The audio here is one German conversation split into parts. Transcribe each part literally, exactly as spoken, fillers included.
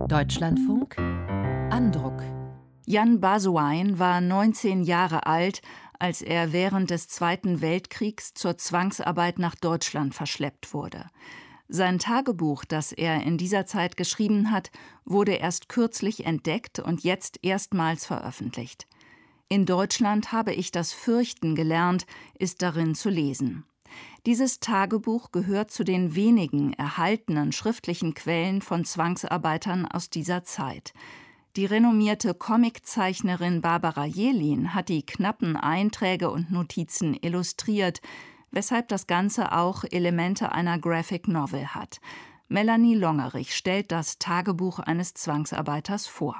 Deutschlandfunk Andruck. Jan Basoain war neunzehn Jahre alt, als er während des Zweiten Weltkriegs zur Zwangsarbeit nach Deutschland verschleppt wurde. Sein Tagebuch, das er in dieser Zeit geschrieben hat, wurde erst kürzlich entdeckt und jetzt erstmals veröffentlicht. In Deutschland habe ich das Fürchten gelernt, ist darin zu lesen. Dieses Tagebuch gehört zu den wenigen erhaltenen schriftlichen Quellen von Zwangsarbeitern aus dieser Zeit. Die renommierte Comiczeichnerin Barbara Jelin hat die knappen Einträge und Notizen illustriert, weshalb das Ganze auch Elemente einer Graphic Novel hat. Melanie Longerich stellt das Tagebuch eines Zwangsarbeiters vor.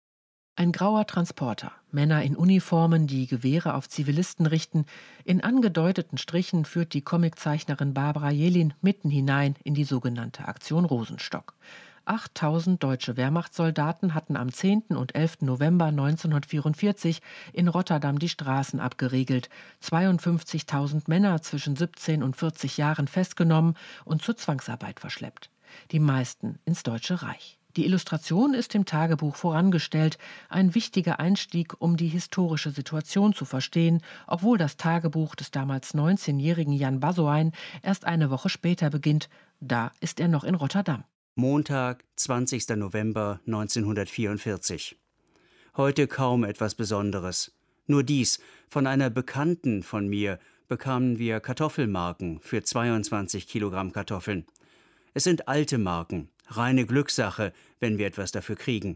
Ein grauer Transporter, Männer in Uniformen, die Gewehre auf Zivilisten richten. In angedeuteten Strichen führt die Comiczeichnerin Barbara Jelin mitten hinein in die sogenannte Aktion Rosenstock. achttausend deutsche Wehrmachtssoldaten hatten am zehnten und elften November neunzehnhundertvierundvierzig in Rotterdam die Straßen abgeriegelt, zweiundfünfzigtausend Männer zwischen siebzehn und vierzig Jahren festgenommen und zur Zwangsarbeit verschleppt. Die meisten ins Deutsche Reich. Die Illustration ist im Tagebuch vorangestellt, ein wichtiger Einstieg, um die historische Situation zu verstehen, obwohl das Tagebuch des damals neunzehnjährigen Jan Basoain erst eine Woche später beginnt. Da ist er noch in Rotterdam. Montag, zwanzigster November neunzehnhundertvierundvierzig. Heute kaum etwas Besonderes. Nur dies: Von einer Bekannten von mir bekamen wir Kartoffelmarken für zweiundzwanzig Kilogramm Kartoffeln. Es sind alte Marken, reine Glückssache, wenn wir etwas dafür kriegen.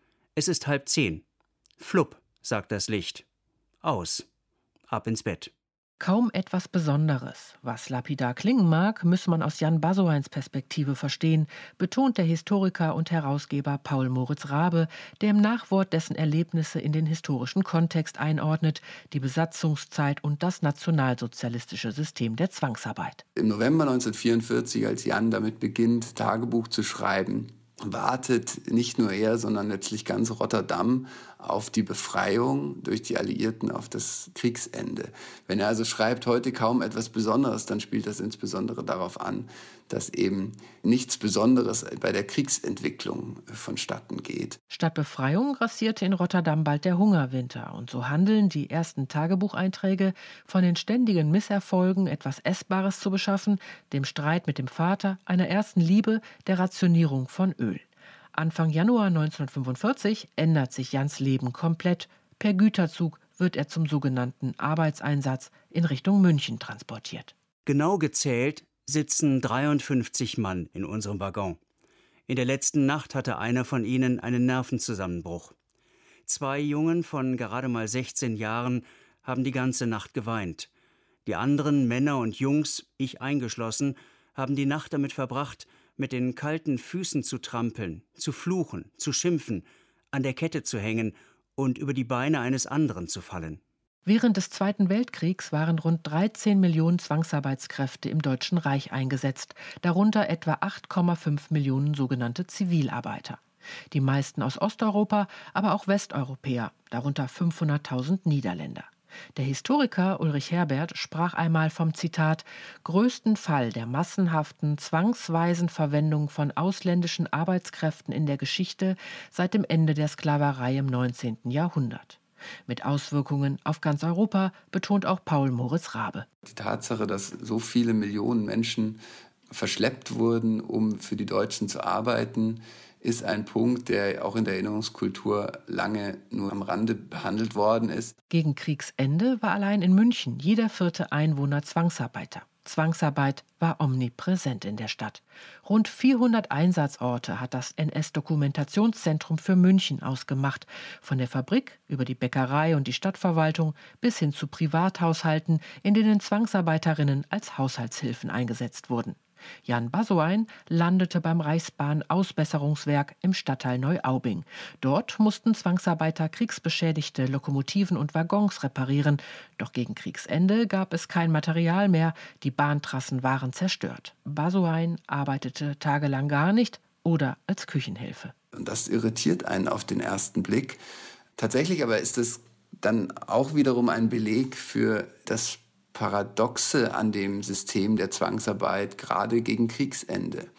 Es ist halb zehn. Flupp, sagt das Licht. Aus. Ab ins Bett. Kaum etwas Besonderes. Was lapidar klingen mag, müsse man aus Jan Basoains Perspektive verstehen, betont der Historiker und Herausgeber Paul Moritz Raabe, der im Nachwort dessen Erlebnisse in den historischen Kontext einordnet, die Besatzungszeit und das nationalsozialistische System der Zwangsarbeit. Im November neunzehnhundertvierundvierzig, als Jan damit beginnt, Tagebuch zu schreiben, wartet nicht nur er, sondern letztlich ganz Rotterdam auf die Befreiung durch die Alliierten, auf das Kriegsende. Wenn er also schreibt, heute kaum etwas Besonderes, dann spielt das insbesondere darauf an, dass eben nichts Besonderes bei der Kriegsentwicklung vonstatten geht. Statt Befreiung grassierte in Rotterdam bald der Hungerwinter. Und so handeln die ersten Tagebucheinträge von den ständigen Misserfolgen, etwas Essbares zu beschaffen, dem Streit mit dem Vater, einer ersten Liebe, der Rationierung von Öl. Anfang Januar neunzehnhundertfünfundvierzig ändert sich Jans Leben komplett. Per Güterzug wird er zum sogenannten Arbeitseinsatz in Richtung München transportiert. Genau gezählt sitzen dreiundfünfzig Mann in unserem Waggon. In der letzten Nacht hatte einer von ihnen einen Nervenzusammenbruch. Zwei Jungen von gerade mal sechzehn Jahren haben die ganze Nacht geweint. Die anderen Männer und Jungs, ich eingeschlossen, haben die Nacht damit verbracht, mit den kalten Füßen zu trampeln, zu fluchen, zu schimpfen, an der Kette zu hängen und über die Beine eines anderen zu fallen. Während des Zweiten Weltkriegs waren rund dreizehn Millionen Zwangsarbeitskräfte im Deutschen Reich eingesetzt, darunter etwa acht Komma fünf Millionen sogenannte Zivilarbeiter. Die meisten aus Osteuropa, aber auch Westeuropäer, darunter fünfhunderttausend Niederländer. Der Historiker Ulrich Herbert sprach einmal vom, Zitat, größten Fall der massenhaften, zwangsweisen Verwendung von ausländischen Arbeitskräften in der Geschichte seit dem Ende der Sklaverei im neunzehnten Jahrhundert. Mit Auswirkungen auf ganz Europa, betont auch Paul Moritz Raabe. Die Tatsache, dass so viele Millionen Menschen verschleppt wurden, um für die Deutschen zu arbeiten, ist ein Punkt, der auch in der Erinnerungskultur lange nur am Rande behandelt worden ist. Gegen Kriegsende war allein in München jeder vierte Einwohner Zwangsarbeiter. Zwangsarbeit war omnipräsent in der Stadt. Rund vierhundert Einsatzorte hat das N S-Dokumentationszentrum für München ausgemacht. Von der Fabrik über die Bäckerei und die Stadtverwaltung bis hin zu Privathaushalten, in denen Zwangsarbeiterinnen als Haushaltshilfen eingesetzt wurden. Jan Basoain landete beim Reichsbahn-Ausbesserungswerk im Stadtteil Neuaubing. Dort mussten Zwangsarbeiter kriegsbeschädigte Lokomotiven und Waggons reparieren. Doch gegen Kriegsende gab es kein Material mehr. Die Bahntrassen waren zerstört. Basoain arbeitete tagelang gar nicht oder als Küchenhilfe. Und das irritiert einen auf den ersten Blick. Tatsächlich aber ist es dann auch wiederum ein Beleg für das Paradoxe an dem System der Zwangsarbeit, gerade gegen Kriegsende.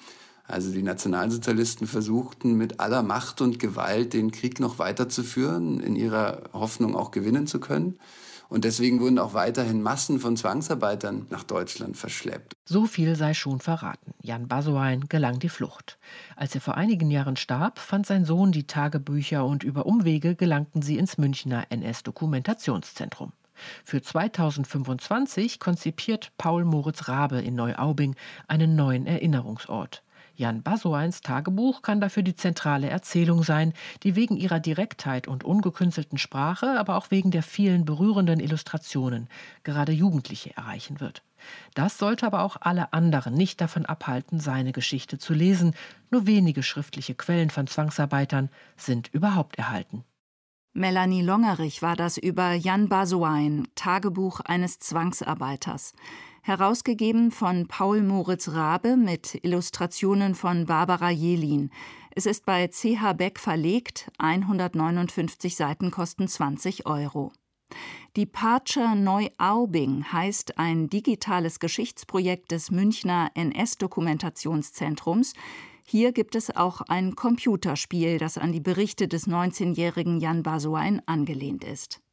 Also die Nationalsozialisten versuchten mit aller Macht und Gewalt den Krieg noch weiterzuführen, in ihrer Hoffnung auch gewinnen zu können. Und deswegen wurden auch weiterhin Massen von Zwangsarbeitern nach Deutschland verschleppt. So viel sei schon verraten. Jan Basoain gelang die Flucht. Als er vor einigen Jahren starb, fand sein Sohn die Tagebücher und über Umwege gelangten sie ins Münchner N S-Dokumentationszentrum. Für zweitausendfünfundzwanzig konzipiert Paul Moritz Raabe in Neuaubing einen neuen Erinnerungsort. Jan Basoains Tagebuch kann dafür die zentrale Erzählung sein, die wegen ihrer Direktheit und ungekünstelten Sprache, aber auch wegen der vielen berührenden Illustrationen gerade Jugendliche erreichen wird. Das sollte aber auch alle anderen nicht davon abhalten, seine Geschichte zu lesen. Nur wenige schriftliche Quellen von Zwangsarbeitern sind überhaupt erhalten. Melanie Longerich war das über Jan Basoain, Tagebuch eines Zwangsarbeiters. Herausgegeben von Paul Moritz Raabe mit Illustrationen von Barbara Jelin. Es ist bei C H Beck verlegt, hundertneunundfünfzig Seiten kosten zwanzig Euro. Die Parcher Neuaubing heißt ein digitales Geschichtsprojekt des Münchner N S-Dokumentationszentrums. Hier gibt es auch ein Computerspiel, das an die Berichte des neunzehnjährigen Jan Basoain angelehnt ist.